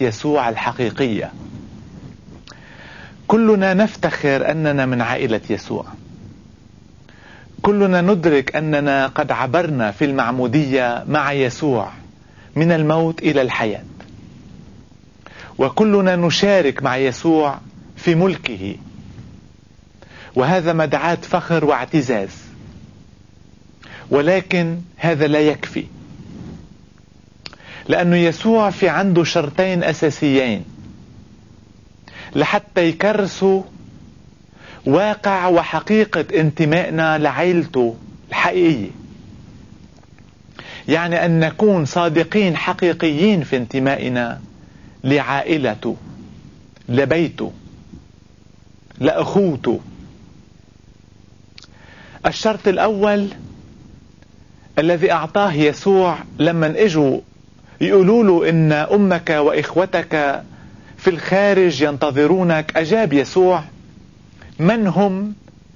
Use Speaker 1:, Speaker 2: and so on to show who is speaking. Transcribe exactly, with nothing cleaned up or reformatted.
Speaker 1: يسوع الحقيقية. كلنا نفتخر أننا من عائلة يسوع، كلنا ندرك أننا قد عبرنا في المعمودية مع يسوع من الموت إلى الحياة، وكلنا نشارك مع يسوع في ملكه، وهذا مدعاة فخر واعتزاز. ولكن هذا لا يكفي، لأنه يسوع في عنده شرطين أساسيين لحتى يكرسوا واقع وحقيقة انتمائنا لعائلته الحقيقية، يعني أن نكون صادقين حقيقيين في انتمائنا لعائلته، لبيته، لأخوته. الشرط الأول الذي أعطاه يسوع لما اجوا يقولوا له إن أمك وإخوتك في الخارج ينتظرونك، أجاب يسوع: من هم